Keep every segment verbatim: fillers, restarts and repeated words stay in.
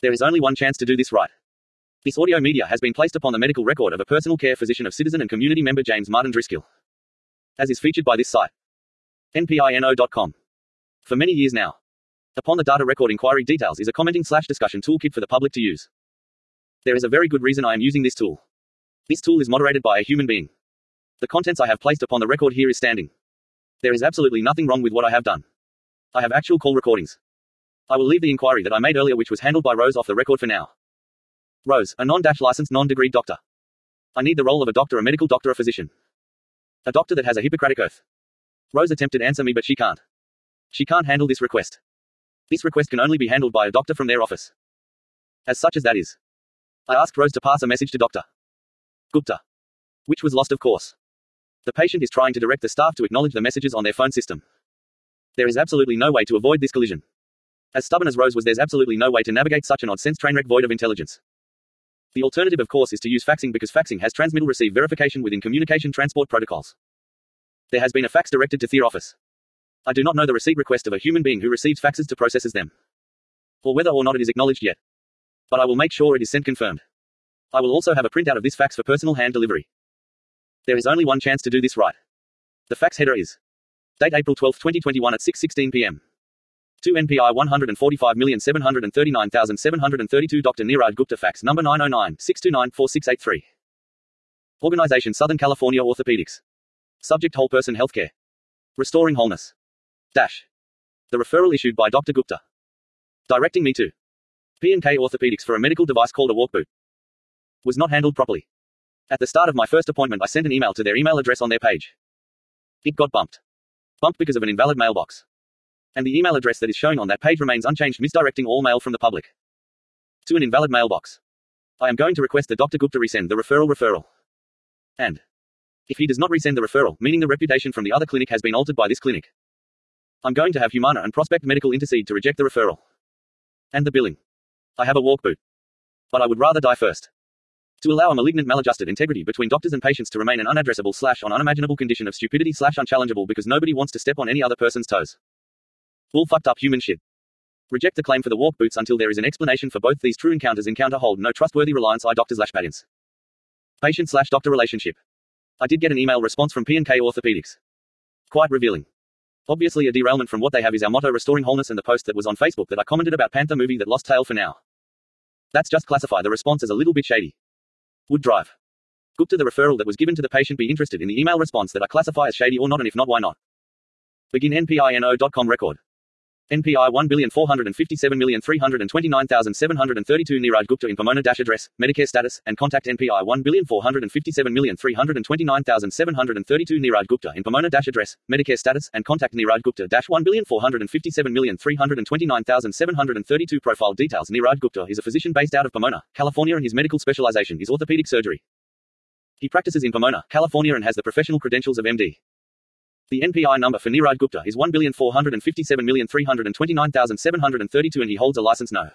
There is only one chance to do this right. This audio media has been placed upon the medical record of a personal care physician of citizen and community member James Martin Driscoll, as is featured by this site, N P I N O dot com, for many years now. Upon the data record inquiry details is a commenting slash discussion toolkit for the public to use. There is a very good reason I am using this tool. This tool is moderated by a human being. The contents I have placed upon the record here is standing. There is absolutely nothing wrong with what I have done. I have actual call recordings. I will leave the inquiry that I made earlier, which was handled by Rose, off the record for now. Rose, a non-licensed, non-degreed doctor. I need the role of a doctor, a medical doctor, a physician. A doctor that has a Hippocratic oath. Rose attempted to answer me, but she can't. She can't handle this request. This request can only be handled by a doctor from their office. As such as that is. I asked Rose to pass a message to Doctor Gupta, which was lost, of course. The patient is trying to direct the staff to acknowledge the messages on their phone system. There is absolutely no way to avoid this collision. As stubborn as Rose was, there's absolutely no way to navigate such an odd-sense trainwreck void of intelligence. The alternative, of course, is to use faxing, because faxing has transmittal-receive verification within communication transport protocols. There has been a fax directed to their office. I do not know the receipt request of a human being who receives faxes to processes them, or whether or not it is acknowledged yet. But I will make sure it is sent confirmed. I will also have a printout of this fax for personal hand delivery. There is only one chance to do this right. The fax header is date April twelfth twenty twenty-one at six sixteen p m To N P I one hundred forty-five million seven hundred thirty-nine thousand seven hundred thirty-two Doctor Niraj Gupta, fax number nine oh nine, six two nine, four six eight three. Organization Southern California Orthopedics. Subject Whole Person Healthcare. Restoring Wholeness. Dash. The referral issued by Doctor Gupta, directing me to P and K Orthopedics for a medical device called a walk boot, was not handled properly. At the start of my first appointment, I sent an email to their email address on their page. It got bumped. Bumped because of an invalid mailbox. And the email address that is showing on that page remains unchanged, misdirecting all mail from the public to an invalid mailbox. I am going to request that Doctor Gupta resend the referral referral. And if he does not resend the referral, meaning the reputation from the other clinic has been altered by this clinic, I'm going to have Humana and Prospect Medical intercede to reject the referral and the billing. I have a walk boot, but I would rather die first. To allow a malignant maladjusted integrity between doctors and patients to remain an unaddressable slash on unimaginable condition of stupidity slash unchallengeable because nobody wants to step on any other person's toes. Bull fucked up human shit. Reject the claim for the walk boots until there is an explanation for both these true encounters. Encounter hold no trustworthy reliance eye doctor slash patients. Patient slash doctor relationship. I did get an email response from P and K Orthopedics. Quite revealing. Obviously a derailment from what they have is our motto, restoring wholeness, and the post that was on Facebook that I commented about Panther movie that lost tail for now. That's just classify the response as a little bit shady. Would drive Gupta the referral that was given to the patient be interested in the email response that I classify as shady or not, and if not, why not? Begin N P I N O dot com record. N P I one billion four hundred fifty-seven million three hundred twenty-nine thousand seven hundred thirty-two Niraj Gupta in Pomona dash address, Medicare status, and contact N P I one billion four hundred fifty-seven million three hundred twenty-nine thousand seven hundred thirty-two Niraj Gupta in Pomona dash address, Medicare status, and contact Niraj Gupta dash one billion four hundred fifty-seven million three hundred twenty-nine thousand seven hundred thirty-two Profile details. Niraj Gupta is a physician based out of Pomona, California, and his medical specialization is orthopedic surgery. He practices in Pomona, California, and has the professional credentials of M D. The N P I number for Niraj Gupta is one billion four hundred fifty-seven million three hundred twenty-nine thousand seven hundred thirty-two and he holds a license no.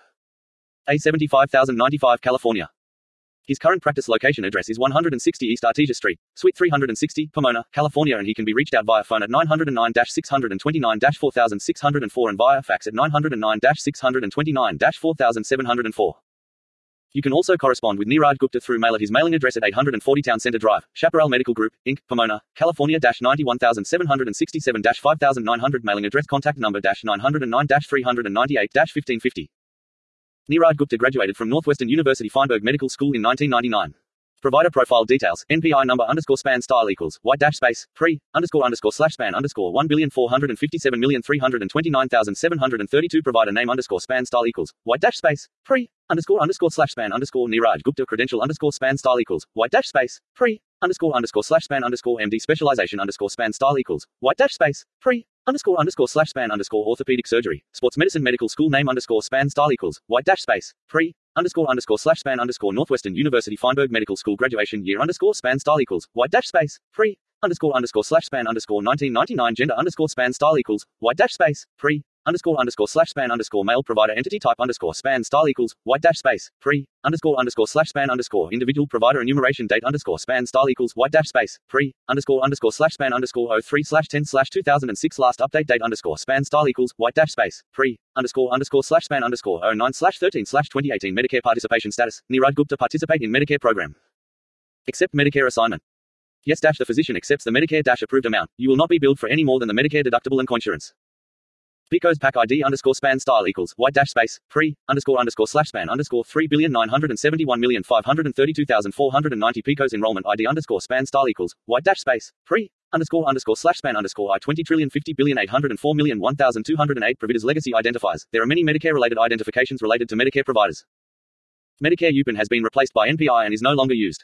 A seventy-five thousand ninety-five California. His current practice location address is one hundred sixty East Artesia Street, Suite three hundred sixty, Pomona, California, and he can be reached out via phone at nine oh nine, six two nine, four six zero four and via fax at nine oh nine, six two nine, four seven zero four. You can also correspond with Niraj Gupta through mail at his mailing address at eight forty Town Center Drive, Chaparral Medical Group, Incorporated, Pomona, California ninety-one seven sixty-seven, five nine hundred. Mailing address, contact number nine oh nine, three ninety-eight, fifteen fifty. Niraj Gupta graduated from Northwestern University Feinberg Medical School in nineteen ninety-nine. Provider profile details, N P I number underscore span style equals, white dash space, pre, underscore underscore slash span underscore one billion four hundred fifty-seven million three hundred twenty-nine thousand seven hundred thirty-two. Provider name underscore span style equals, white dash space, pre, underscore underscore slash span underscore Niraj Gupta credential underscore span style equals, white dash space, pre, underscore underscore slash span underscore M D specialization underscore span style equals, white dash space, pre, underscore underscore slash span underscore orthopedic surgery, sports medicine medical school name underscore span style equals, white dash space, pre, underscore underscore slash span underscore Northwestern University Feinberg Medical School graduation year underscore span style equals, white dash space, pre, underscore underscore slash span underscore nineteen ninety-nine gender underscore span style equals, white dash space, pre, underscore underscore slash span underscore mail provider entity type underscore span style equals white dash space pre underscore underscore slash span underscore individual provider enumeration date underscore span style equals white dash space pre underscore underscore slash span underscore oh three slash ten slash two thousand six last update date underscore span style equals white dash space pre underscore underscore slash span underscore oh nine slash thirteen slash twenty eighteen Medicare participation status Niraj Gupta participate in Medicare program. Accept Medicare assignment. Yes dash the physician accepts the Medicare dash approved amount. You will not be billed for any more than the Medicare deductible and coinsurance. Picos pack I D underscore span style equals white dash space pre underscore underscore slash span underscore three billion nine hundred seventy one million five hundred thirty two thousand four hundred ninety Picos enrollment I D underscore span style equals white dash space pre underscore underscore slash span underscore I twenty trillion fifty billion eight hundred four million one thousand two hundred eight Providers legacy identifiers. There are many Medicare related identifications related to Medicare providers. Medicare U P N has been replaced by N P I and is no longer used.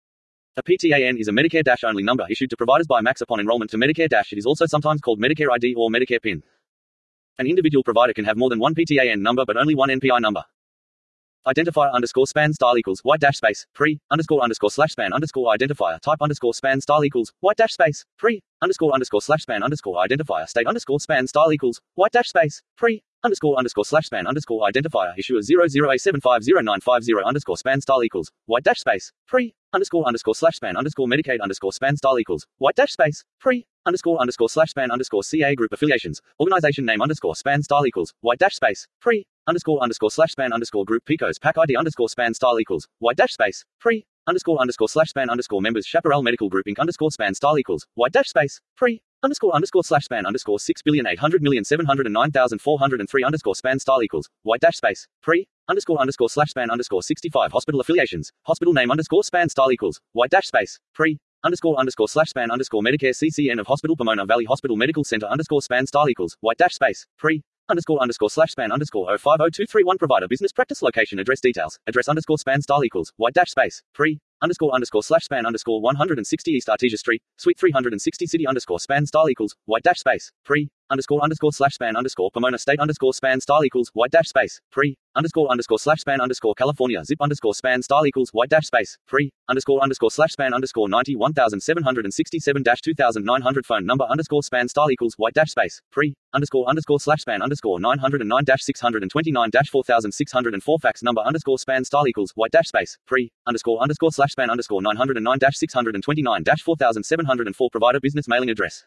A P T A N is a Medicare-only number issued to providers by MACs upon enrollment to Medicare. It is also sometimes called Medicare I D or Medicare P I N. An individual provider can have more than one P T A N number but only one N P I number. Identifier underscore span style equals white dash space pre underscore underscore slash span underscore identifier type underscore span style equals white dash space pre underscore underscore slash span underscore identifier state underscore span style equals white dash space pre underscore underscore slash span underscore identifier issuer zero zero eight seven five zero nine five zero underscore span style equals white dash space pre underscore underscore slash span underscore Medicaid underscore span style equals white dash space pre underscore underscore slash span underscore C A group affiliations organization name underscore span style equals white dash space pre underscore underscore slash span underscore group Picos pack I D underscore span style equals white dash space pre underscore underscore slash span underscore members Chaparral Medical Group Inc underscore span style equals white dash space pre underscore underscore slash span underscore six billion eight hundred million seven hundred nine thousand four hundred three underscore span style equals white dash space pre underscore underscore slash span underscore sixty-five hospital affiliations hospital name underscore span style equals white dash space pre underscore underscore slash span underscore Medicare C C N of Hospital Pomona Valley Hospital Medical Center underscore span style equals white dash space pre underscore underscore slash span underscore oh five oh two three one provider business practice location address details address underscore span style equals white dash space pre underscore underscore slash span underscore one hundred sixty East Artesia Street Suite three hundred sixty City underscore span style equals white dash space pre underscore underscore slash span underscore Pomona State underscore span style equals white dash space pre underscore underscore slash span underscore California zip underscore span style equals white dash space pre underscore underscore slash span underscore ninety one thousand seven hundred sixty seven dash two thousand nine hundred phone number underscore span style equals white dash space pre underscore underscore slash span underscore nine hundred nine dash six hundred twenty nine dash four thousand six hundred four fax number underscore span style equals white dash space pre underscore underscore slash span underscore nine hundred nine dash six hundred twenty nine dash four thousand seven hundred four provider business mailing address.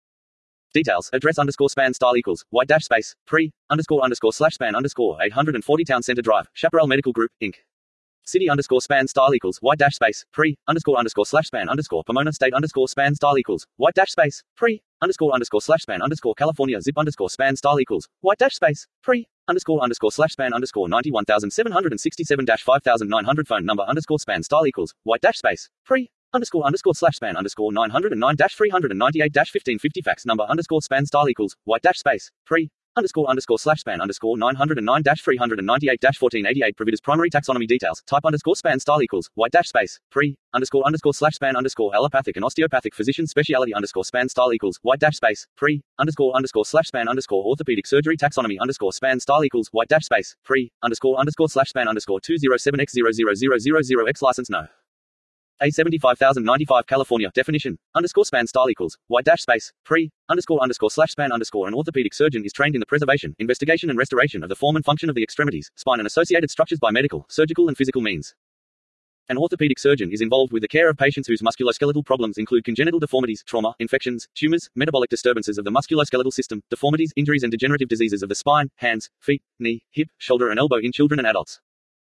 Details address underscore span style equals white dash space pre underscore underscore slash span underscore eight hundred forty Town Center Drive Chaparral Medical Group Incorporated City underscore span style equals white dash space pre underscore underscore slash span underscore Pomona State underscore span style equals white dash space pre underscore underscore slash span underscore California zip underscore span style equals white dash space pre underscore underscore slash span underscore ninety one thousand seven hundred sixty seven dash five thousand nine hundred phone number underscore span style equals white dash space pre underscore underscore slash span underscore nine hundred nine dash three hundred ninety eight dash fifteen fifty fax number underscore span style equals white dash space pre underscore underscore slash span underscore nine hundred nine dash three hundred ninety eight dash fourteen eighty eight providers primary taxonomy details type underscore span style equals white dash space pre underscore underscore slash span underscore allopathic and osteopathic physician speciality underscore span style equals white dash space pre underscore underscore slash span underscore orthopedic surgery taxonomy underscore span style equals white dash space pre underscore underscore slash span underscore two zero seven x zero zero zero zero zero x license no A seventy-five thousand ninety-five California definition underscore span style equals white dash space pre underscore underscore slash span underscore an orthopedic surgeon is trained in the preservation, investigation and restoration of the form and function of the extremities, spine and associated structures by medical, surgical and physical means. An orthopedic surgeon is involved with the care of patients whose musculoskeletal problems include congenital deformities, trauma, infections, tumors, metabolic disturbances of the musculoskeletal system, deformities, injuries and degenerative diseases of the spine, hands, feet, knee, hip, shoulder and elbow in children and adults.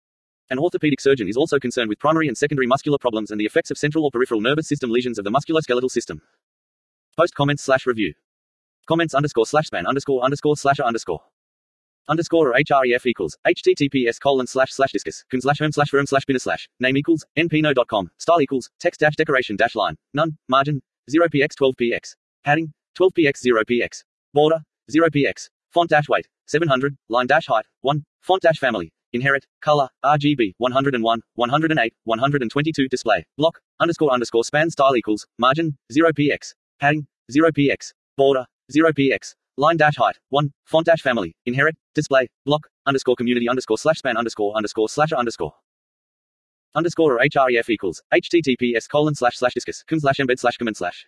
An orthopedic surgeon is also concerned with primary and secondary muscular problems and the effects of central or peripheral nervous system lesions of the musculoskeletal system. Post comments slash review. Comments underscore slash span underscore underscore slash underscore. Underscore or href equals https colon slash slash discus kun slash home slash firm slash binner slash name equals npno dot com style equals text dash decoration dash line none margin zero p x twelve p x padding twelve p x zero p x border zero p x font dash weight seven hundred line dash height one font dash family inherit, color, R G B, one hundred one, one hundred eight, one hundred twenty-two display, block, underscore underscore span style equals, margin, zero p x, padding, zero p x, border, zero p x, line dash height, one, font dash family, inherit, display, block, underscore community underscore slash span underscore underscore slash underscore. Underscore or href equals, https colon slash slash discus, kun slash embed slash command slash.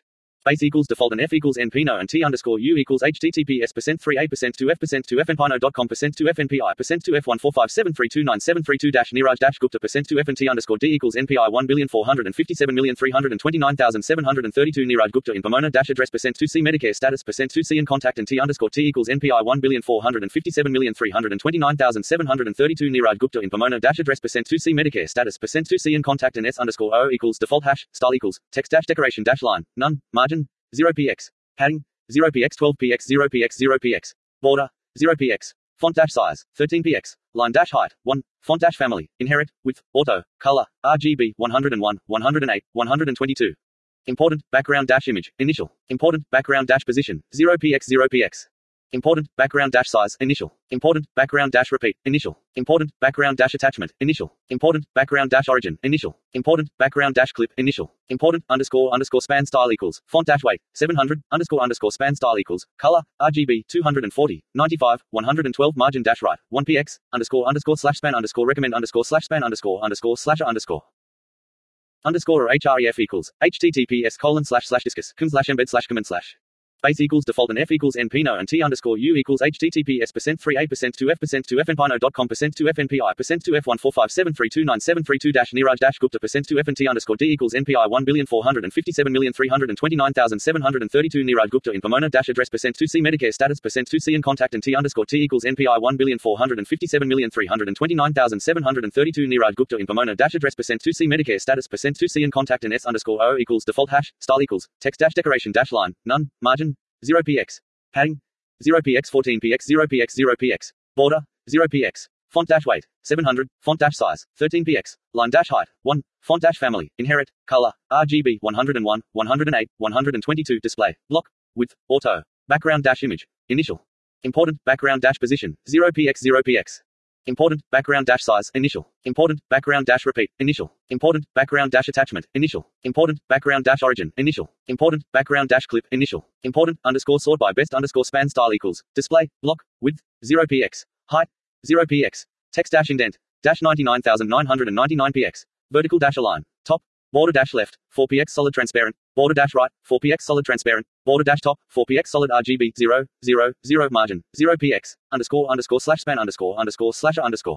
Base equals default and F equals N P no and T underscore U equals H T T P S percent three A percent two F percent two F N Pino dot com percent two F N P I percent two F one four five seven three two nine seven three two dash Niraj dash Gupta percent two F N T underscore D equals N P I one billion four hundred fifty-seven million three hundred twenty-nine thousand seven hundred thirty-two Niraj Gupta in Pomona dash address percent two C Medicare status percent two C in contact and T underscore T equals N P I one billion four hundred fifty-seven million three hundred twenty-nine thousand seven hundred thirty-two Niraj Gupta in Pomona dash address percent two C Medicare status percent two C in contact and S underscore O equals default hash style equals text dash decoration dash line none margin zero P X padding zero P X twelve P X zero P X zero P X border zero P X font dash size thirteen P X line dash height one font dash family inherit width auto color R G B one hundred one one hundred eight one hundred twenty-two important background dash image initial important background dash position zero P X zero P X important background dash size initial important background dash repeat initial important background dash attachment initial important background dash origin initial important background dash clip initial important underscore underscore span style equals font dash weight seven hundred underscore underscore span style equals color R G B two hundred forty ninety-five one hundred twelve margin dash right one P X underscore underscore slash span underscore recommend underscore slash span underscore underscore slasher underscore underscore or href equals https colon slash slash discus com slash embed slash command slash base equals default and F equals N P no and T underscore U equals H T T P S percent three A percent two F percent two F N Pino dot com percent two F N P I percent two F one four five seven three two nine seven three two dash Niraj dash Gupta percent two F N T underscore D equals N P I one billion four hundred fifty-seven million three hundred twenty-nine thousand seven hundred thirty-two Niraj Gupta in Pomona dash address percent two C Medicare status percent two C in contact and T underscore T equals N P I one billion four hundred fifty-seven million three hundred twenty-nine thousand seven hundred thirty-two Niraj Gupta in Pomona dash address percent two C Medicare status percent two C in contact and S underscore O equals default hash style equals text dash decoration dash line none margin zero P X padding zero P X fourteen P X zero P X zero P X border zero P X font dash weight seven hundred font dash size thirteen P X line dash height one font dash family inherit color R G B one hundred one one hundred eight one hundred twenty-two display block width auto background dash image initial important background dash position zero P X zero P X important background dash size initial important background dash repeat initial important background dash attachment initial important background dash origin initial important background dash clip initial important underscore sort by best underscore span style equals display block width zero P X height zero P X text dash indent dash ninety-nine thousand nine hundred ninety-nine P X vertical dash align top border dash left four P X solid transparent border dash right four P X solid transparent border dash top four P X solid R G B zero zero zero margin zero P X underscore underscore slash span underscore underscore slasher underscore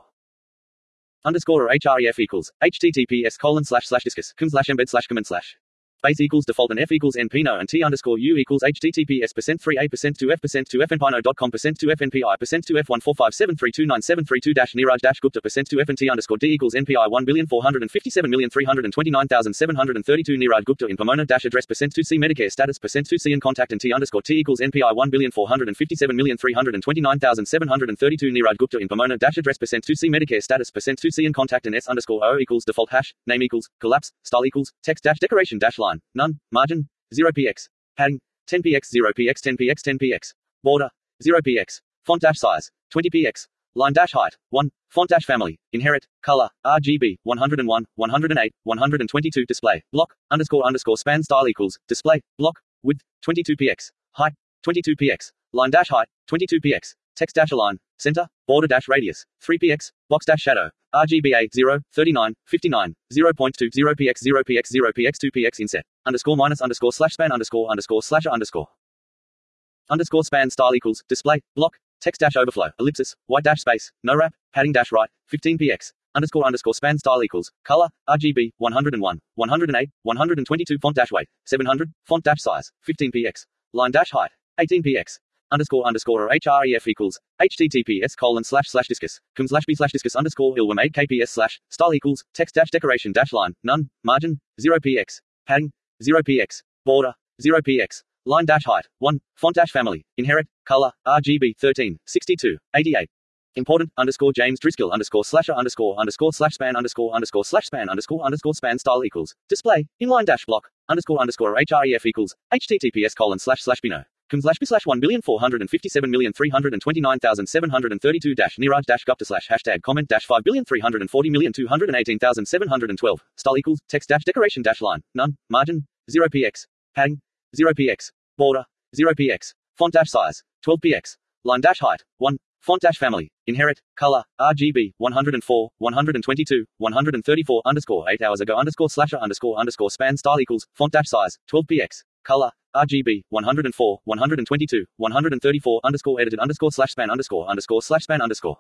underscore or href equals https colon slash slash discus com slash embed slash command slash base equals default and F equals N P no and T underscore U equals https percent three A percent two F percent two F N Pino dot com percent two F N P I percent two F one four five seven three two nine seven three two dash Niraj dash Gupta percent two F N T underscore D equals N P I one billion four hundred fifty-seven million three hundred twenty-nine thousand seven hundred thirty-two Niraj Gupta in Pomona dash address percent two C Medicare status percent two C in contact and T underscore T equals N P I one billion four hundred fifty-seven million three hundred twenty-nine thousand seven hundred thirty-two Niraj Gupta in Pomona dash address percent two C Medicare status percent two C in contact and S underscore O equals default hash name equals collapse style equals text dash decoration dash line none margin zero P X padding ten P X zero P X ten P X ten P X border zero P X font dash size twenty P X line dash height one font dash family inherit color R G B one hundred one one hundred eight one hundred twenty-two display block underscore underscore span style equals display block width twenty-two P X height twenty-two P X line dash height twenty-two P X text dash align center border dash radius three P X box dash shadow R G B A zero thirty-nine fifty-nine zero point two zero P X zero P X zero P X two P X inset underscore minus underscore slash span underscore underscore slasher underscore underscore span style equals display block text dash overflow ellipsis white dash space no wrap padding dash right fifteen P X underscore underscore span style equals color R G B one hundred one one hundred eight one hundred twenty-two font dash weight seven hundred font dash size fifteen P X line dash height eighteen P X underscore underscore or href equals https colon slash slash discus com slash b slash discus underscore ilwam eight kps slash style equals text dash decoration dash line none margin zero P X padding zero P X border zero P X line dash height one font dash family inherit color R G B thirteen sixty-two eighty-eight important underscore James Driscoll underscore slasher underscore underscore slash span underscore underscore slash span underscore underscore span style equals display inline dash block underscore underscore or href equals https colon slash slash bino com slash b slash one billion four hundred fifty-seven million three hundred twenty-nine thousand seven hundred thirty-two dash Niraj dash Gupta slash hashtag comment dash five billion three hundred forty million two hundred eighteen thousand seven hundred twelve style equals text dash decoration dash line none margin zero P X padding zero P X border zero P X font dash size twelve P X line dash height one font dash family inherit color R G B one hundred four one hundred twenty-two one hundred thirty-four underscore eight hours ago underscore slasher underscore underscore span style equals font dash size twelve P X color, R G B, one hundred four, one hundred twenty-two, one hundred thirty-four, underscore edited underscore slash span underscore underscore slash span underscore.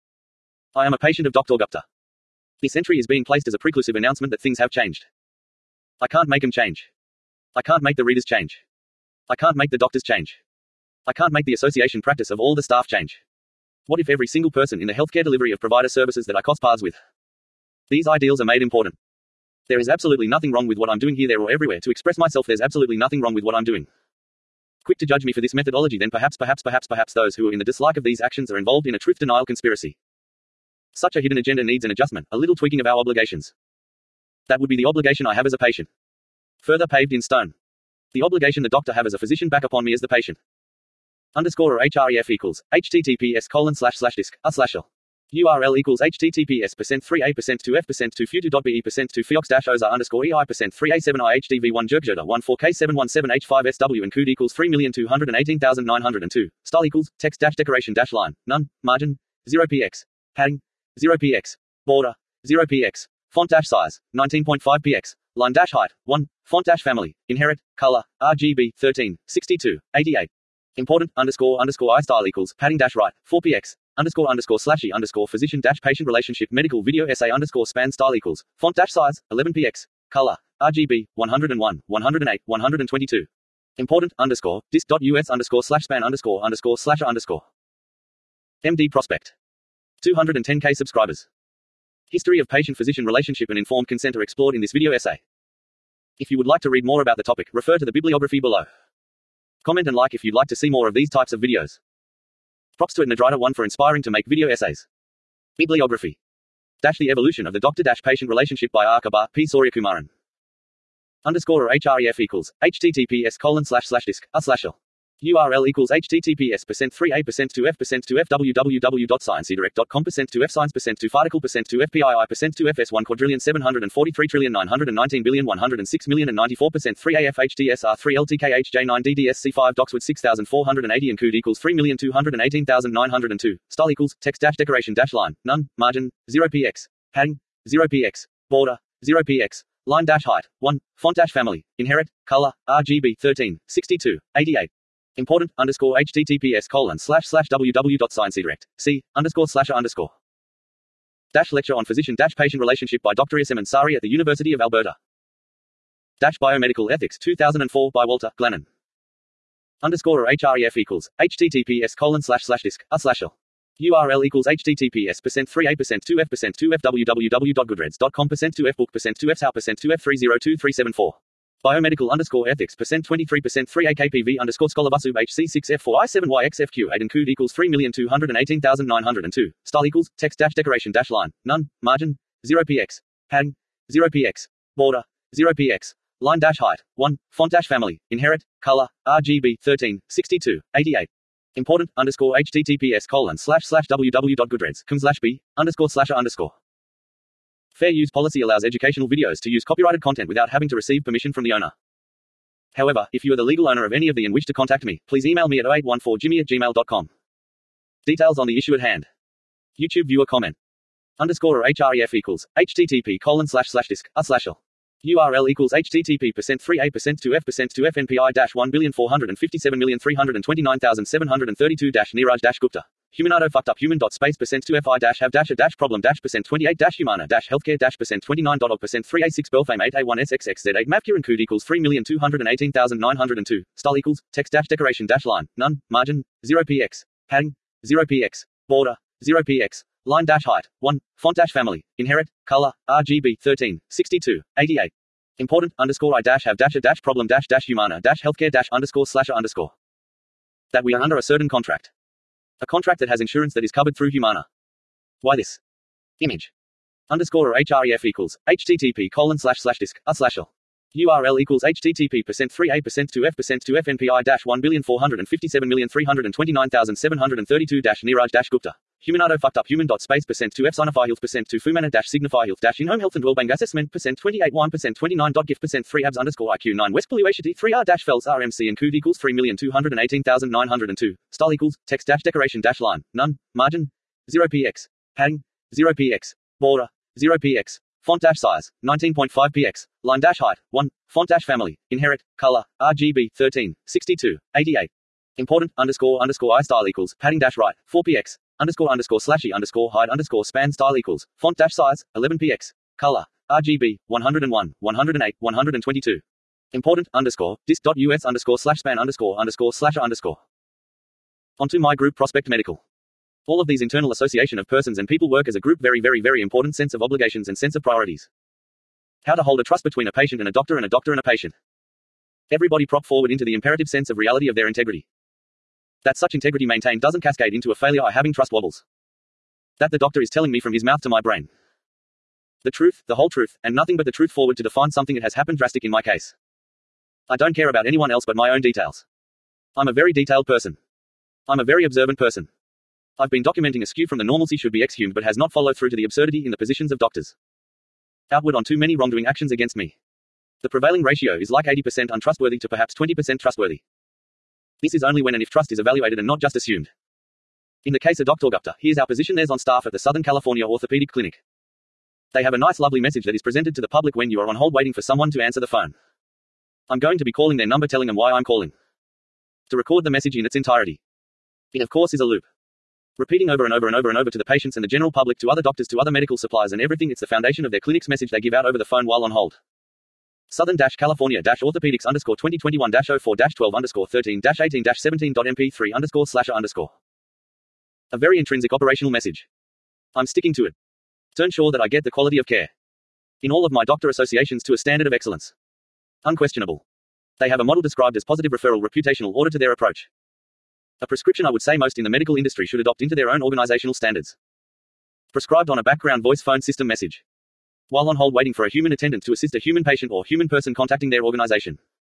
I am a patient of Doctor Gupta. This entry is being placed as a preclusive announcement that things have changed. I can't make them change. I can't make the readers change. I can't make the doctors change. I can't make the association practice of all the staff change. What if every single person in the healthcare delivery of provider services that I cross paths with? These ideals are made important. There is absolutely nothing wrong with what I'm doing here, there, or everywhere. To express myself, there's absolutely nothing wrong with what I'm doing. Quick to judge me for this methodology, then perhaps, perhaps, perhaps, perhaps those who are in the dislike of these actions are involved in a truth denial conspiracy. Such a hidden agenda needs an adjustment, a little tweaking of our obligations. That would be the obligation I have as a patient. Further paved in stone. The obligation the doctor have as a physician back upon me as the patient. Underscore or href equals https colon slash slash disk a slash l. U R L equals https percent three a percent two f percent two futu.be percent two fiox dash oza underscore ei percent three a seven i hdv one jerkjerda one four k seven one seven h five sw and cood equals three million two hundred eighteen thousand nine hundred two. Style equals text dash decoration dash line none margin zero px padding zero px border zero px font dash size nineteen point five px line dash height one font dash family inherit color R G B thirteen sixty-two eighty-eight. Important underscore underscore I style equals padding dash right four px underscore underscore slashy underscore physician dash patient relationship medical video essay underscore span style equals font dash size eleven px color R G B one hundred one one hundred eight one hundred twenty-two. Important underscore disc dot us underscore slash span underscore underscore slasher underscore M D prospect two hundred ten K subscribers. History of patient physician relationship and informed consent are explored in this video essay. If you would like to read more about the topic, refer to the bibliography below. Comment and like if you'd like to see more of these types of videos. Props to Nadrita one for inspiring to make video essays. Bibliography. Dash the evolution of the doctor-patient relationship by R. Kabar, P. Suryakumaran. Underscore or href equals https colon slash slash disk a slash l. U R L equals https percent three a percent two f percent two f www.sciencedirect.com percent two f science percent two farticle percent two f pii percent two f s one quadrillion seven hundred forty-three trillion nine hundred nineteen billion one hundred six million and ninety-four percent three a f h d s r three l t k h j nine d d s c five docswood six thousand four hundred eighty and cood equals three million two hundred eighteen thousand nine hundred two. Style equals text dash decoration dash line none margin zero px padding zero px border zero px line dash height one font dash family inherit color R G B thirteen sixty-two eighty-eight. Important underscore https colon slash slash www.sciencedirect c underscore slasher underscore dash lecture on physician dash patient relationship by Doctor Isam Ansari at the University of Alberta dash biomedical ethics two thousand four by Walter Glennon underscore or href equals https colon slash slash disk a slash l. U R L equals https percent three a percent two f percent two f www.goodreads.com percent two f book percent two f how percent two f three zero two three seven four. Biomedical underscore ethics percent twenty-three percent three A K P V underscore scholarbusub H C six F four I seven Y X F Q eight and cood equals three million two hundred eighteen thousand nine hundred two. Style equals text dash decoration dash line none margin zero px padding zero px border zero px line dash height one font dash family inherit color R G B thirteen sixty-two eighty-eight. Important underscore https colon slash slash www.goodreads.com slash b underscore slasher underscore. Fair use policy allows educational videos to use copyrighted content without having to receive permission from the owner. However, if you are the legal owner of any of the and wish to contact me, please email me at oh eight one four jimmy at gmail dot com. Details on the issue at hand. YouTube viewer comment. Underscore or href equals http colon slash slash disk a slash l. U R L equals http percent three a percent two f percent two f npi dash one billion four hundred fifty-seven million three hundred twenty-nine thousand seven hundred thirty-two dash Niraj dash Gupta. Humanado fucked up human dot space percent two fi dash have dash a dash problem dash percent twenty-eight dash humana dash healthcare dash percent twenty-nine dot percent three a six belfame eight a one s x x z eight mapcure and cood equals three million two hundred eighteen thousand nine hundred two. Style equals text dash decoration dash line none margin zero px padding zero px border zero px line dash height one font dash family inherit color R G B thirteen sixty-two eighty-eight. Important underscore I dash have dash a dash problem dash dash humana dash healthcare dash underscore slasher underscore that we are under a certain contract. A contract that has insurance that is covered through Humana. Why this? Image. Underscore or href equals http colon slash slash disk a slash l. U R L equals http percent three a percent two f percent two f npi dash one billion four hundred fifty-seven million three hundred twenty-nine thousand seven hundred thirty-two dash Niraj dash Gupta. Humanado fucked up human dot space percent two f signify health percent two fumana dash signify health dash in home health and wellbeing assessment percent twenty-eight one percent twenty-nine dot gif percent three abs underscore iq nine west polluation three r dash fells rmc and cood equals three million two hundred eighteen thousand nine hundred two. Style equals text dash decoration dash line none margin zero px padding zero px border zero px Font dash size, nineteen point five px. Line dash height, one. Font dash family, inherit, color, R G B, thirteen, sixty-two, eighty-eight. Important, underscore, underscore, I style equals, padding dash right, four px. Underscore, underscore, slashy, underscore, height, underscore, span style equals, font dash size, eleven px. Color, R G B, one hundred one, one hundred eight, one hundred twenty-two. Important, underscore, dis.us underscore slash span underscore underscore slash underscore. Onto my group Prospect Medical. All of these internal association of persons and people work as a group. Very, very, very important sense of obligations and sense of priorities. How to hold a trust between a patient and a doctor and a doctor and a patient. Everybody prop forward into the imperative sense of reality of their integrity. That such integrity maintained doesn't cascade into a failure I having trust wobbles. That the doctor is telling me from his mouth to my brain. The truth, the whole truth, and nothing but the truth forward to define something that has happened drastic in my case. I don't care about anyone else but my own details. I'm a very detailed person. I'm a very observant person. I've been documenting a skew from the normalcy should be exhumed but has not followed through to the absurdity in the positions of doctors. Outward on too many wrongdoing actions against me. The prevailing ratio is like eighty percent untrustworthy to perhaps twenty percent trustworthy. This is only when and if trust is evaluated and not just assumed. In the case of Doctor Gupta, here's our position. There's on staff at the Southern California Orthopedic Clinic. They have a nice lovely message that is presented to the public when you are on hold waiting for someone to answer the phone. I'm going to be calling their number telling them why I'm calling. To record the message in its entirety. It of course is a loop. Repeating over and over and over and over to the patients and the general public, to other doctors, to other medical supplies and everything. It's the foundation of their clinic's message they give out over the phone while on hold. Southern California Orthopedics underscore twenty twenty-one oh four twelve underscore thirteen eighteen seventeen M P three underscore slasher underscore. A very intrinsic operational message. I'm sticking to it. To ensure that I get the quality of care in all of my doctor associations to a standard of excellence. Unquestionable. They have a model described as positive referral reputational order to their approach. A prescription I would say most in the medical industry should adopt into their own organizational standards. Prescribed on a background voice phone system message. While on hold waiting for a human attendant to assist a human patient or human person contacting their organization.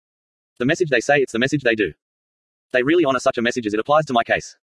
The message they say, it's the message they do. They really honor such a message as it applies to my case.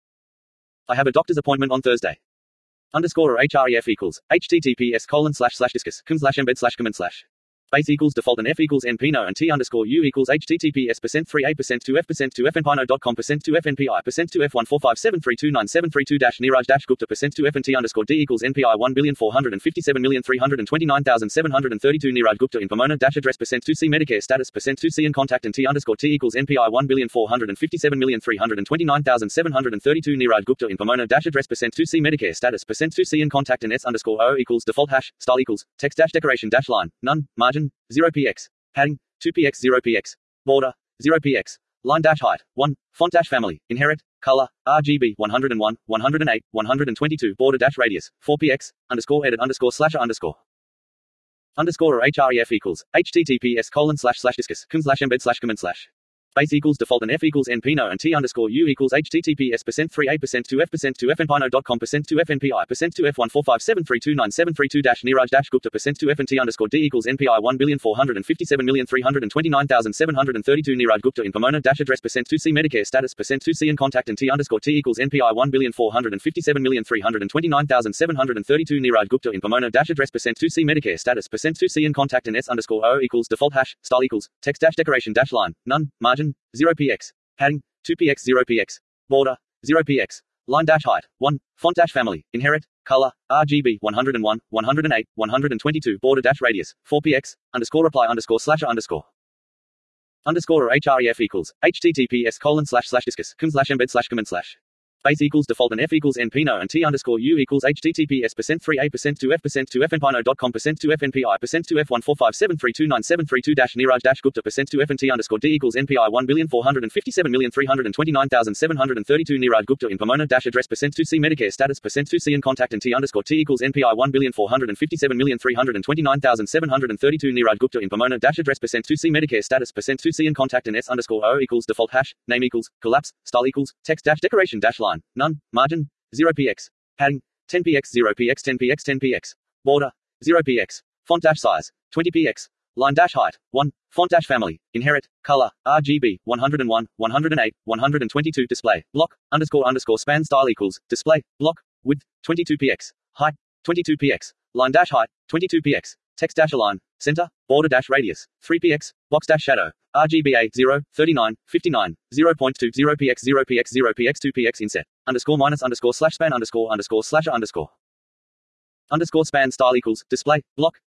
I have a doctor's appointment on Thursday. Underscore or href equals https colon slash slash discuss com slash embed slash command slash base equals default and f equals n pino and t underscore u equals https percent three a percent two f percent two fnpino dot com percent two fnpi percent two f one four five seven three two nine seven three two dash niraj dash gupta percent two fnt underscore d equals npi one billion four hundred fifty-seven million three hundred twenty-nine thousand seven hundred thirty-two niraj gupta in pomona dash address percent two c medicare status percent two c and contact and t underscore t equals npi one billion four hundred fifty-seven million three hundred twenty-nine thousand seven hundred thirty-two niraj gupta in pomona dash address percent two c medicare status percent two c and contact and s underscore o equals default hash style equals text dash decoration dash line none margin zero px padding two px zero px border zero px line dash height one font dash family inherit color R G B one hundred one one hundred eight one hundred twenty-two border dash radius four px underscore edit underscore slasher underscore underscore or href equals https colon slash slash discuss com slash embed slash command slash base equals default and f equals npino and t underscore u equals https percent three a percent two f percent two fnpino dot com percent two fnpi percent two f one four five seven three two nine seven three two dash niraj dash gupta percent two fnt underscore d equals npi one billion four hundred fifty-seven million three hundred twenty-nine thousand seven hundred thirty-two niraj gupta in pomona dash address percent two c medicare status percent two c and contact and t underscore t equals npi one billion four hundred fifty-seven million three hundred twenty-nine thousand seven hundred thirty-two niraj gupta in pomona dash address percent two c medicare status percent two c and contact and s underscore o equals default hash style equals text dash decoration dash line none margin zero px padding two px zero px border zero px line dash height one font dash family inherit color R G B one hundred one one hundred eight one hundred twenty-two border dash radius four px underscore reply underscore slasher underscore underscore or href equals https colon slash slash discuss com slash embed slash command slash base equals default and f equals npino and t underscore u equals https percent three a percent two f percent two fnpino dot com percent two fnpi percent two f one four five seven three two nine seven three two dash niraj dash gupta percent two fnt underscore d equals npi one billion four hundred fifty-seven million three hundred twenty-nine thousand seven hundred thirty-two niraj gupta in pomona dash address percent two c medicare status percent two c and contact and t underscore t equals npi one billion four hundred fifty-seven million three hundred twenty-nine thousand seven hundred thirty-two niraj gupta in pomona dash address percent two c medicare status percent two c and contact and s underscore o equals default hash name equals collapse style equals text dash decoration dash line none margin zero px padding ten px zero px ten px ten px border zero px font dash size twenty px line dash height one font dash family inherit color R G B one hundred one one hundred eight one hundred twenty-two display block underscore underscore span style equals display block width twenty-two px height twenty-two px line dash height twenty-two px text dash align center border dash radius three px box dash shadow R G B A zero thirty-nine fifty-nine zero point two zero px zero px zero px two px inset underscore minus underscore slash span underscore underscore slasher underscore underscore span style equals display block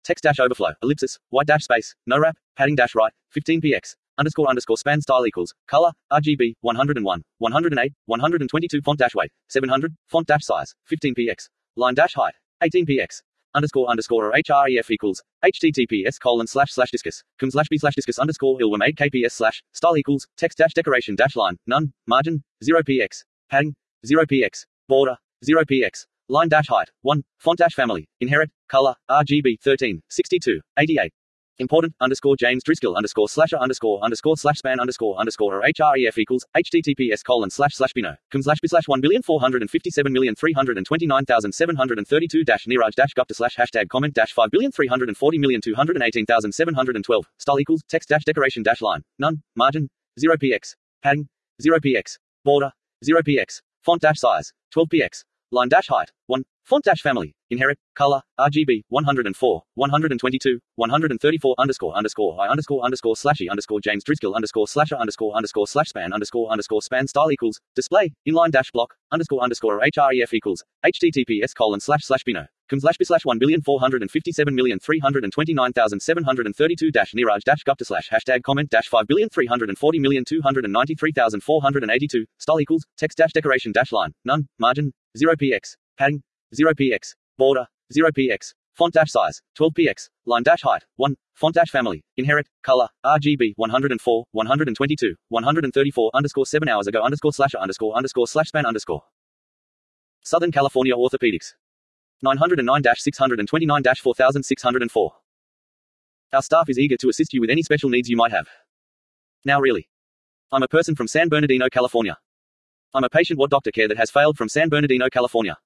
text dash overflow, ellipsis, white dash space, no wrap, padding dash right, fifteen px, underscore underscore span style equals, color, R G B, one hundred one, one hundred eight, one hundred twenty-two font dash weight, seven hundred, font dash size, fifteen px, line dash height, eighteen px, underscore underscore href equals, https colon slash slash discus, com slash b slash discus underscore ilwam eight kps slash, style equals, text dash decoration dash line, none, margin, zero px, padding, zero px, border, zero px, line dash height, one, font dash family, inherit, color, R G B, thirteen, sixty-two, eighty-eight. Important, underscore James Driscoll underscore slasher underscore underscore slash span underscore underscore href equals, https colon slash slash bino, com slash b slash one billion four hundred fifty-seven million three hundred twenty-nine thousand seven hundred thirty-two dash niraj dash gupta slash hashtag comment dash five billion three hundred forty million two hundred eighteen thousand seven hundred twelve, style equals, text dash decoration dash line, none, margin, zero px, padding, zero px, border, zero px, font dash size, twelve px, line dash height, one, font dash family, inherit, color, R G B, one hundred four, one hundred twenty-two, one hundred thirty-four underscore underscore I underscore underscore slashy underscore James Driscoll underscore slasher underscore underscore slash span underscore underscore span style equals, display, inline dash block, underscore underscore href equals, https colon slash slash bino, com slash b slash one billion four hundred fifty-seven million three hundred twenty-nine thousand seven hundred thirty-two dash niraj dash gupta slash hashtag comment dash five billion three hundred forty million two hundred ninety-three thousand four hundred eighty-two, style equals, text dash decoration dash line, none, margin, zero px, padding, zero px, border, zero px, font dash size, twelve px, line dash height, one, font dash family, inherit, color, R G B, one hundred four, one hundred twenty-two, one hundred thirty-four underscore seven hours ago underscore slasher underscore underscore slash span underscore. Southern California Orthopedics. nine oh nine dash six twenty-nine dash four thousand six hundred four. Our staff is eager to assist you with any special needs you might have. Now really. I'm a person from San Bernardino, California. I'm a patient what doctor care that has failed from San Bernardino, California.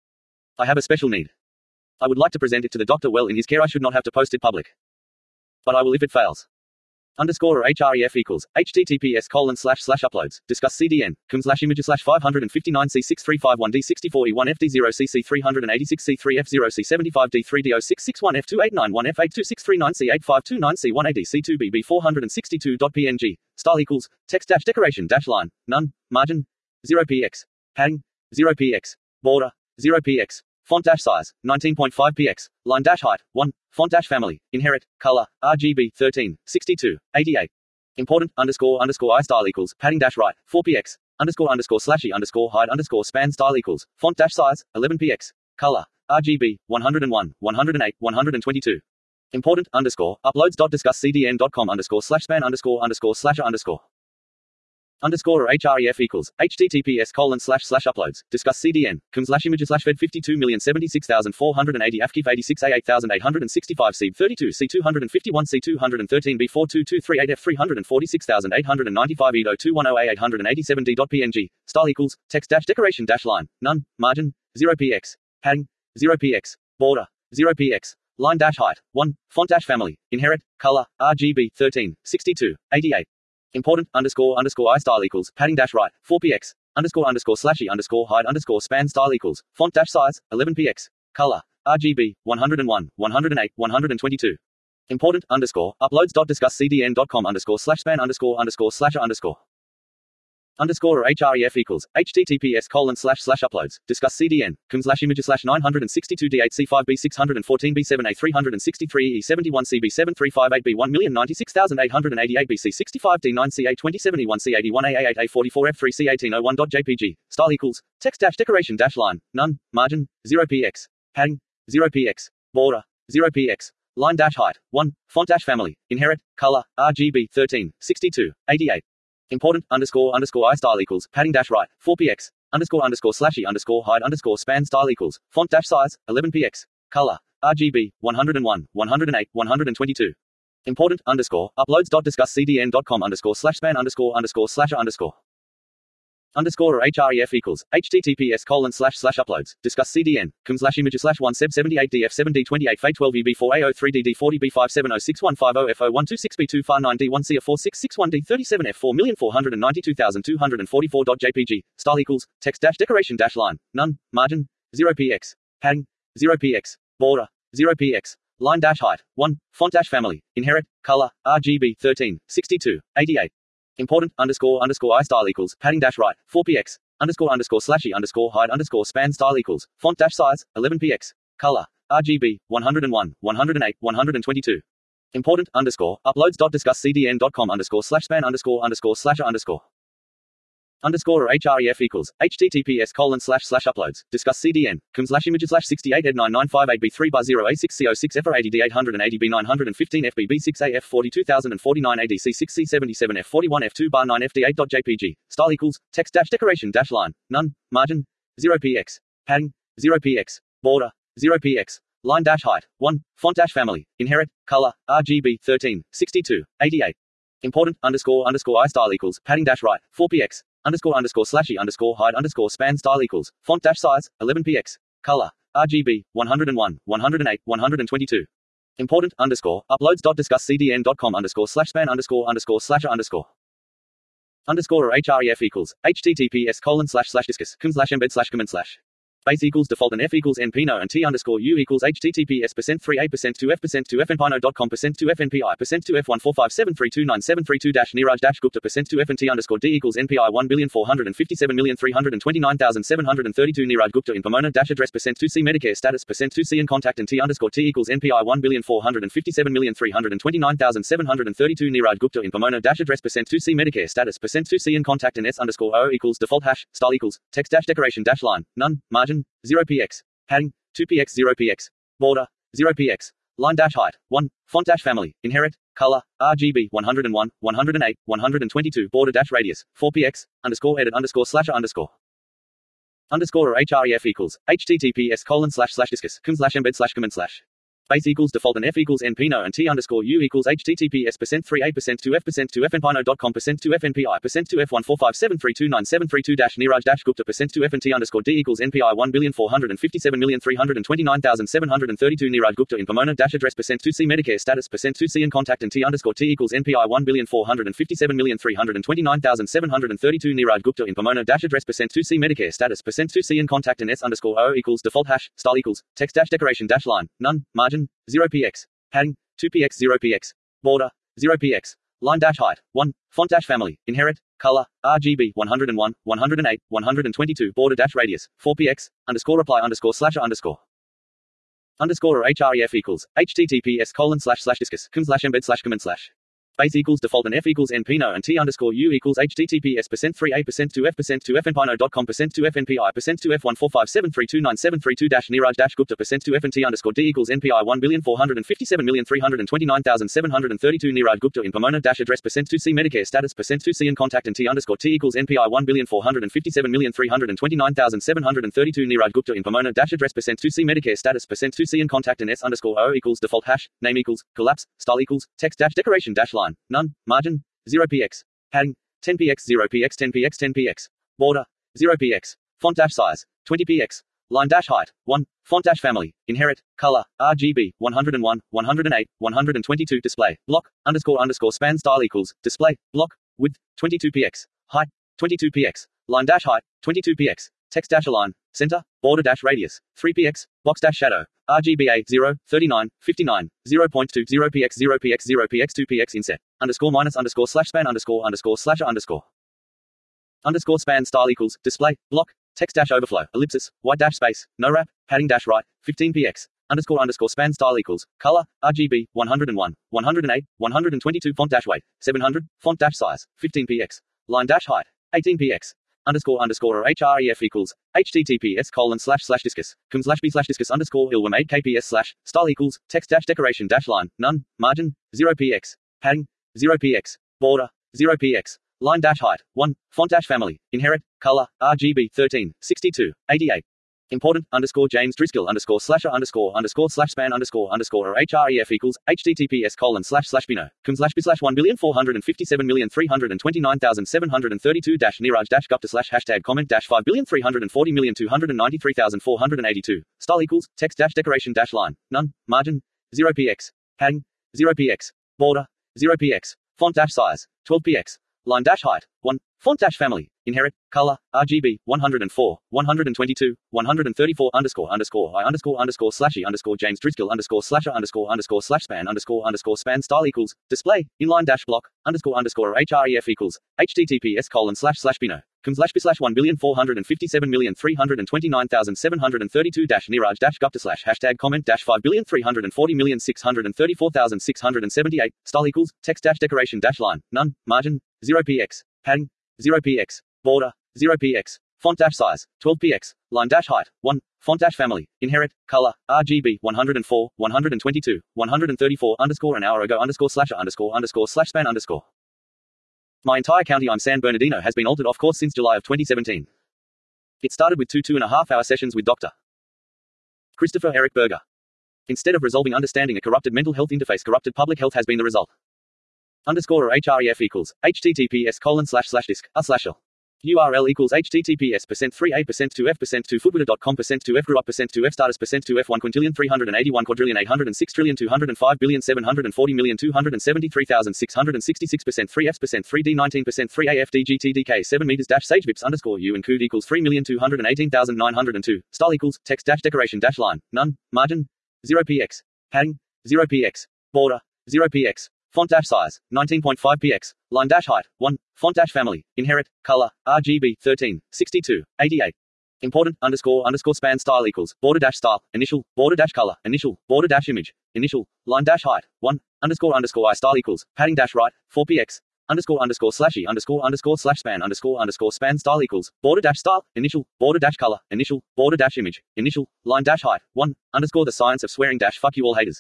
I have a special need. I would like to present it to the doctor well in his care. I should not have to post it public. But I will if it fails. Underscore or href equals, https colon slash slash uploads, discuss C D N, com slash images slash five fifty-nine C six three five one D sixty-four E one F D zero C C three eighty-six C three F zero C seventy-five D three D zero six six one F two eight nine one F eight two six three nine C eight five two nine C one A D C two B B four sixty-two dot P N G, style equals, text dash decoration dash line, none, margin, zero px, padding, zero px, border, zero px, font dash size, nineteen point five px, line dash height, one, font dash family, inherit, color, R G B, thirteen, sixty-two, eighty-eight. Important, underscore, underscore I style equals, padding dash right, four px, underscore, underscore slashy, underscore hide, underscore span style equals, font dash size, eleven px, color, R G B, one hundred one, one hundred eight, one hundred twenty-two. Important, underscore, uploads dot discuss C D N dot com underscore slash span underscore underscore slasher underscore. Underscore or href equals, https colon slash slash uploads, discuss C D N, com slash images slash fed fifty-two million seventy-six thousand four hundred eighty afkif eighty-six A eight thousand eight hundred sixty-five C thirty-two C two fifty-one C two thirteen B four two two three eight F three forty-six thousand eight hundred ninety-five E D O two ten A eight eighty-seven D dot P N G, style equals, text dash decoration dash line, none, margin, zero px, padding, zero px, border, zero px, line dash height, one, font dash family, inherit, color, R G B, thirteen, sixty-two, eighty-eight. Important, underscore, underscore I style equals, padding dash right, four px, underscore, underscore slashy, underscore hide, underscore span style equals, font dash size, eleven px, color, R G B, one hundred one, one hundred eight, one hundred twenty-two. Important, underscore, uploads dot discuss C D N dot com underscore slash span underscore underscore slasher underscore. Underscore or href equals, https colon slash slash uploads, discuss C D N, com slash images slash nine sixty-two D eight C five B six fourteen B seven A three sixty-three E seventy-one C B seven three five eight B one ninety-six thousand eight hundred eighty-eight B C sixty-five D nine C A twenty-seven E one C eighty-one A eight A forty-four F three C eighteen oh one dot J P G, style equals, text dash decoration dash line, none, margin, zero px, padding, zero px, border, zero px, line dash height, one, font dash family, inherit, color, R G B, thirteen, sixty-two, eighty-eight. Important, underscore, underscore I style equals, padding dash right, four px, underscore, underscore slashy, underscore hide, underscore span style equals, font dash size, eleven px, color, R G B, one hundred one, one hundred eight, one hundred twenty-two. Important, underscore, uploads dot discuss C D N dot com underscore slash span underscore underscore slasher underscore. Underscore or href equals, https colon slash slash uploads, discuss C D N, com slash images slash one seb seventy-eight D F seven D twenty-eight F twelve E B four A zero three D D forty B five seven zero six one five zero F zero one two six B two five nine D one C A four six six one D thirty-seven F four four nine two two four forty-four dot J P G, style equals, text dash decoration dash line, none, margin, zero px, padding, zero px, border, zero px, line dash height, one, font dash family, inherit, color, R G B, thirteen, sixty-two, eighty-eight. Important, underscore, underscore I style equals, padding dash right, four px, underscore, underscore slashy, underscore hide, underscore span style equals, font dash size, eleven px, color, R G B, one hundred one, one hundred eight, one hundred twenty-two. Important, underscore, uploads.discusscdn.com underscore slash span underscore underscore slash underscore. Underscore or href equals, https colon slash slash uploads, discuss cdn, com slash images slash sixty-eight ed nine nine five eight b three bar zero a six c oh six f eighty d eight eighty b nine fifteen f b b six a f forty-two thousand forty-nine a d c six c seventy-seven f forty-one f two bar nine f d eight dot j p g, style equals, text dash decoration dash line, none, margin, zero px, padding, zero px, border, zero px, line dash height, one, font dash family, inherit, color, R G B, thirteen, sixty-two, eighty-eight. Important, underscore underscore I style equals, padding dash right, four px, underscore underscore slashy underscore height underscore span style equals, font dash size, eleven px, color, R G B, one hundred one, one hundred eight, one hundred twenty-two. Important, underscore, uploads.discusscdn.com underscore slash span underscore underscore slasher underscore. Underscore or href equals, https colon slash slash discuss, com slash embed slash command slash. Base equals default and f equals npno and t underscore u equals https percent three a percent two f percent two fnpino dot com percent two fnpi percent two f one four five seven three two nine seven three two dash niraj dash gupta percent two f and t underscore d equals npi one billion four hundred fifty-seven million three hundred twenty-nine thousand seven hundred thirty-two niraj gupta in pomona dash address percent two c medicare status percent two c in contact and t underscore t equals npi one billion four hundred fifty-seven million three hundred twenty-nine thousand seven hundred thirty-two niraj gupta in pomona dash address percent two c medicare status percent two c in contact and s underscore o equals default hash style equals text dash decoration dash line none margin zero px, padding, two px zero px, border, zero px, line dash height, one, font dash family, inherit, color, R G B, one hundred one, one hundred eight, one hundred twenty-two, border dash radius, four px, underscore edit underscore slasher underscore. Underscore or href equals, https colon slash slash discuss, com slash embed slash command slash. Base equals default and f equals npno and t underscore u equals https percent three a percent two f percent two fnpino dot com percent two fnpi percent two f one four five seven three two nine seven three two dash niraj dash gupta percent two f and t underscore d equals npi one billion four hundred fifty-seven million three hundred twenty-nine thousand seven hundred thirty-two niraj gupta in pomona dash address percent two c medicare status percent two c in contact and t underscore t equals npi one billion four hundred fifty-seven million three hundred twenty-nine thousand seven hundred thirty-two niraj gupta in pomona dash address percent two c medicare status percent two c in contact and s underscore o equals default hash style equals text dash decoration dash line none margin zero px, padding, two px zero px, border, zero px, line dash height, one, font dash family, inherit, color, R G B, one hundred one, one hundred eight, one hundred twenty-two, border dash radius, four px, underscore reply underscore slasher underscore. Underscore or href equals, https colon slash slash discuss, com slash embed slash command slash. Base equals default and f equals npno and t underscore u equals https percent three a percent two f percent two fnpino dot com percent two fnpi percent two f one four five seven three two nine seven three two dash niraj dash gupta percent two f and t underscore d equals npi one billion four hundred fifty-seven million three hundred twenty-nine thousand seven hundred thirty-two niraj gupta in pomona dash address percent two c medicare status percent two c in contact and t underscore t equals npi one billion four hundred fifty-seven million three hundred twenty-nine thousand seven hundred thirty-two niraj gupta in pomona dash address percent two c medicare status percent two c in contact and s underscore o equals default hash name equals collapse style equals text dash decoration dash line none margin zero px, padding, ten px zero px ten px ten px, border, zero px, font dash size, twenty px, line dash height, one, font dash family, inherit, color, R G B, one hundred one, one hundred eight, one hundred twenty-two display, block, underscore underscore span style equals, display, block, width, twenty-two px, height, twenty-two px, line dash height, twenty-two px, text dash align, center, border dash radius, three px, box dash shadow, R G B A, zero, thirty-nine, fifty-nine, zero point two, zero px, zero px, zero px, two px inset, underscore minus underscore slash span underscore underscore slasher underscore. Underscore span style equals, display, block, text dash overflow, ellipsis, white dash space, no wrap, padding dash right, fifteen px, underscore underscore span style equals, color, R G B, one hundred one, one hundred eight, one hundred twenty-two font dash weight, seven hundred, font dash size, fifteen px, line dash height, eighteen px. Underscore underscore or href equals https colon slash slash discuss com slash b slash discuss underscore ilwam eight kps slash style equals text dash decoration dash line none margin zero px, padding, zero px, border, zero px, line dash height, one, font dash family, inherit, color, R G B, thirteen, sixty-two, eighty-eight. Important, underscore James Driscoll, underscore slasher, underscore, underscore slash span, underscore, underscore or href equals, https colon slash slash bino, com slash b slash one billion four hundred fifty-seven million three hundred twenty-nine thousand seven hundred thirty-two dash niraj dash gupta slash hashtag comment dash five billion three hundred forty million two hundred ninety-three thousand four hundred eighty-two, style equals, text dash decoration dash line, none, margin, zero px, padding, zero px, border, zero px, font dash size, twelve px, line dash height, one, Font dash family, inherit, color, R G B, one hundred four, one hundred twenty-two, one hundred thirty-four underscore underscore I underscore underscore slash E underscore James Driscoll underscore slasher underscore underscore slash span underscore underscore span style equals, display, inline dash block, underscore underscore href equals, https colon slash slash bino, com slash b slash one billion four hundred fifty-seven million three hundred twenty-nine thousand seven hundred thirty-two dash niraj dash gupta slash hashtag comment dash five billion three hundred forty million six hundred thirty-four thousand six hundred seventy-eight, style equals, text dash decoration dash line, none, margin, zero px, padding, zero px, border, zero px, font dash size, twelve px, line dash height, one, font dash family, inherit, color, R G B, one hundred four, one hundred twenty-two, one hundred thirty-four underscore an hour ago underscore slasher underscore underscore slash span underscore. My entire county I'm San Bernardino has been altered off course since July of twenty seventeen. It started with two two and a half hour sessions with Doctor Christopher Eric Berger. Instead of resolving understanding a corrupted mental health interface, corrupted public health has been the result. Underscore href equals, https colon slash slash disk, a slash l. U R L equals https percent three a percent two f percent two footwitter dot com percent two f grew up percent two f status percent two f one quintillion three hundred eighty-one quadrillion eight hundred six trillion two hundred five billion seven hundred forty million two hundred seventy-three thousand six hundred sixty-six percent three f percent three d nineteen percent three a f d g t d k seven meters dash sage bips underscore u and cood equals three million two hundred eighteen thousand nine hundred two, style equals, text dash decoration dash line, none, margin, zero px, padding, zero px, border, zero px, font dash size, nineteen point five px, line dash height, one, font dash family, inherit, color, R G B, thirteen, sixty-two, eighty-eight. Important, underscore, underscore span style equals, border dash style, initial, border dash color, initial, border dash image, initial, line dash height, one, underscore, underscore I style equals, padding dash right, four px, underscore, underscore slash E underscore, underscore slash span underscore, underscore span style equals, border dash style, initial, border dash color, initial, border dash image, initial, line dash height, one, underscore the science of swearing dash fuck you all haters.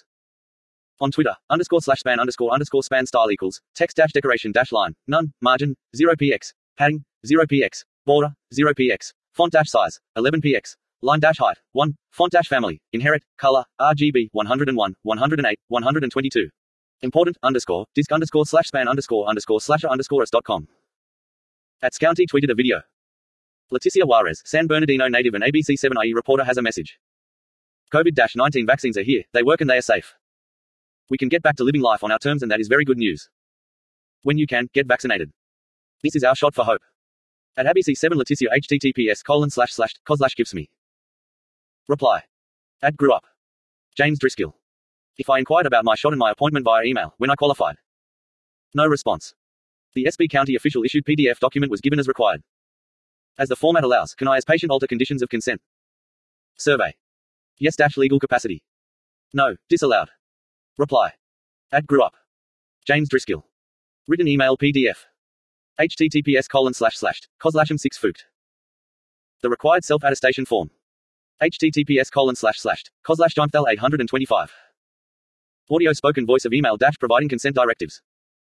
On Twitter, underscore slash span underscore underscore span style equals, text dash decoration dash line, none, margin, zero px, padding, zero px, border, zero px, font dash size, eleven px, line dash height, one, font dash family, inherit, color, R G B, one hundred one, one hundred eight, one hundred twenty-two. Important, underscore, disc underscore slash span underscore underscore slasher underscore us dot com. At Scounty tweeted a video. Leticia Juarez, San Bernardino native and A B C seven I E reporter has a message. COVID nineteen vaccines are here, they work and they are safe. We can get back to living life on our terms and that is very good news. When you can, get vaccinated. This is our shot for hope. At A B C seven Leticia https colon slash slash coslash gives me. Reply. At grew up. James Driscoll. If I inquired about my shot and my appointment via email, when I qualified. No response. The S B County official issued P D F document was given as required. As the format allows, can I as patient alter conditions of consent? Survey. Yes dash legal capacity. No, disallowed. Reply. At grew up. James Driscoll. Written email P D F. https colon slash slash coslasham six fukt. The required self-attestation form. https colon slash slash coslash dimethal eight hundred twenty-five. Audio spoken voice of email dash providing consent directives.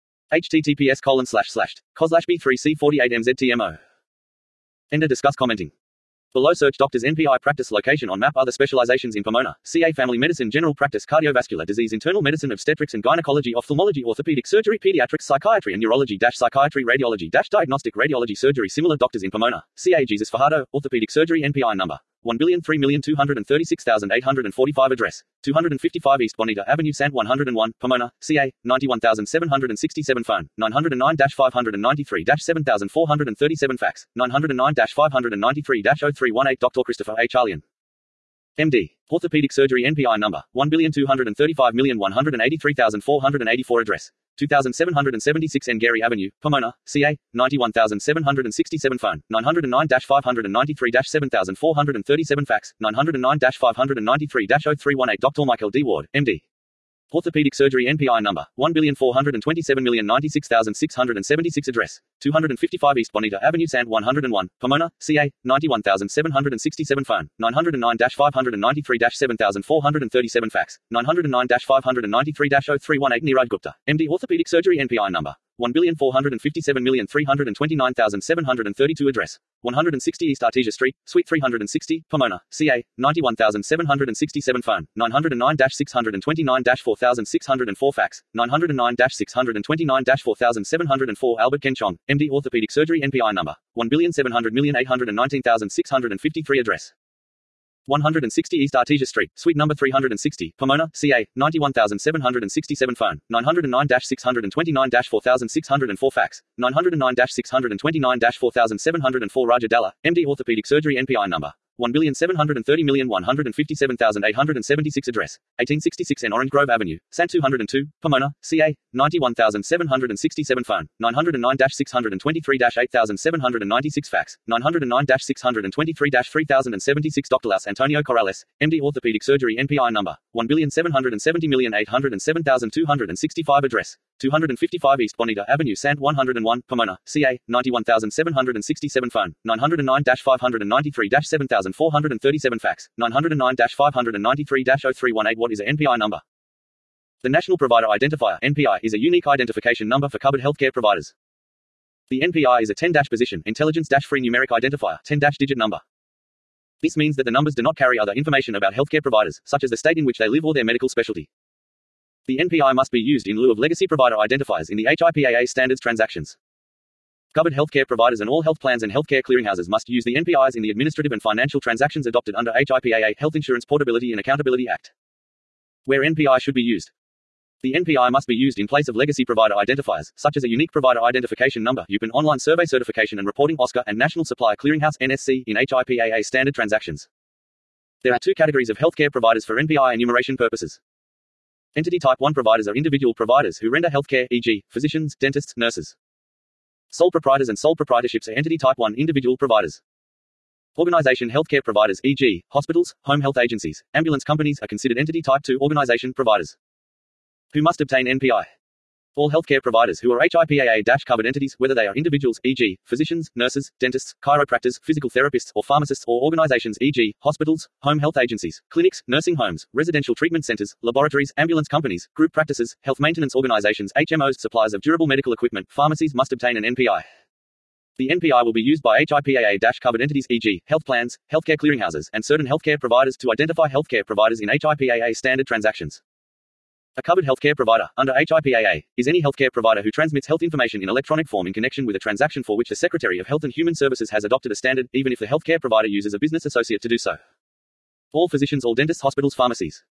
https colon slash slash coslash b three c forty-eight mztmo. Ender discuss commenting. Below search doctors N P I practice location on map other specializations in Pomona, C A family medicine general practice cardiovascular disease internal medicine obstetrics and gynecology ophthalmology orthopedic surgery pediatrics psychiatry and neurology dash psychiatry radiology dash diagnostic radiology surgery similar doctors in Pomona, C A Jesus Fajardo, orthopedic surgery N P I number one billion three million two hundred thirty-six thousand eight hundred forty-five address, two hundred fifty-five East Bonita Avenue Sant one hundred one, Pomona, C A, ninety-one thousand seven hundred sixty-seven phone, nine hundred nine dash five hundred ninety-three dash seven thousand four hundred thirty-seven fax, nine hundred nine dash five hundred ninety-three dash oh three one eight Doctor Christopher H. Alien. M D. Orthopedic surgery N P I number one billion two hundred thirty-five million one hundred eighty-three thousand four hundred eighty-four address, two thousand seven hundred seventy-six N Gary Avenue, Pomona, C A, ninety-one thousand seven hundred sixty-seven phone, nine hundred nine dash five hundred ninety-three dash seven thousand four hundred thirty-seven fax, nine hundred nine dash five hundred ninety-three dash oh three one eight Doctor Michael D. Ward, M D. Orthopedic surgery N P I number one billion four hundred twenty-seven million ninety-six thousand six hundred seventy-six address, two hundred fifty-five East Bonita Avenue Sant one hundred one, Pomona, C A, ninety-one thousand seven hundred sixty-seven phone, nine hundred nine dash five hundred ninety-three dash seven thousand four hundred thirty-seven fax, nine hundred nine dash five hundred ninety-three dash oh three one eight Niraj Gupta, M D. Orthopedic surgery N P I number one billion four hundred fifty-seven million three hundred twenty-nine thousand seven hundred thirty-two address, one hundred sixty East Artesia Street, Suite three hundred sixty, Pomona, C A, ninety-one thousand seven hundred sixty-seven phone, nine hundred nine dash six hundred twenty-nine dash four thousand six hundred four fax, nine hundred nine dash six hundred twenty-nine dash four thousand seven hundred four Albert Kenchong, M D. Orthopedic surgery N P I number one billion seven hundred million eight hundred nineteen thousand six hundred fifty-three address. one hundred sixty East Artesia Street, Suite number three hundred sixty, Pomona, C A, ninety-one thousand seven hundred sixty-seven. Phone, nine oh nine six two nine four six zero four. Fax, nine oh nine six two nine four seven zero four. Raja Dalla, M D Orthopedic Surgery. N P I number, one seven three zero one five seven eight seven six. Address, eighteen sixty-six N Orange Grove Avenue, San two oh two, Pomona, C A, ninety-one thousand seven hundred sixty-seven. Phone, nine oh nine six two three eight seven nine six. Fax, nine oh nine six two three three zero seven six. Doctor Las Antonio Corrales, M D Orthopedic Surgery. N P I number, one seven seven zero eight zero seven two six five. Address, two fifty-five East Bonita Avenue, San one oh one, Pomona, C A, ninety-one thousand seven hundred sixty-seven. Phone, nine oh nine five nine three seven four three seven. Fax, nine oh nine five nine three zero three one eight. What is a N P I number? The National Provider Identifier (N P I) is a unique identification number for covered healthcare providers. The N P I is a ten-position, intelligence-free numeric identifier, ten-digit number. This means that the numbers do not carry other information about healthcare providers, such as the state in which they live or their medical specialty. The N P I must be used in lieu of legacy provider identifiers in the H I P A A standards transactions. Covered healthcare providers and all health plans and healthcare clearinghouses must use the N P Is in the administrative and financial transactions adopted under H I P A A, Health Insurance Portability and Accountability Act. Where N P I should be used. The N P I must be used in place of legacy provider identifiers, such as a Unique Provider Identification Number (U P N), Online Survey Certification and Reporting (O S C A), and National Supplier Clearinghouse (N S C) in H I P A A standard transactions. There are two categories of healthcare providers for N P I enumeration purposes. Entity Type one providers are individual providers who render healthcare, for example, physicians, dentists, nurses. Sole proprietors and sole proprietorships are Entity Type one individual providers. Organization healthcare providers, for example, hospitals, home health agencies, ambulance companies are considered Entity Type two organization providers. Who must obtain N P I? All healthcare providers who are H I P A A-covered entities, whether they are individuals, for example, physicians, nurses, dentists, chiropractors, physical therapists, or pharmacists, or organizations, for example, hospitals, home health agencies, clinics, nursing homes, residential treatment centers, laboratories, ambulance companies, group practices, health maintenance organizations, H M Os, suppliers of durable medical equipment, pharmacies must obtain an N P I. The N P I will be used by H I P A A-covered entities, for example, health plans, healthcare clearinghouses, and certain healthcare providers to identify healthcare providers in H I P A A standard transactions. A covered healthcare provider, under H I P A A, is any healthcare provider who transmits health information in electronic form in connection with a transaction for which the Secretary of Health and Human Services has adopted a standard, even if the healthcare provider uses a business associate to do so. All physicians, all dentists, hospitals, pharmacies,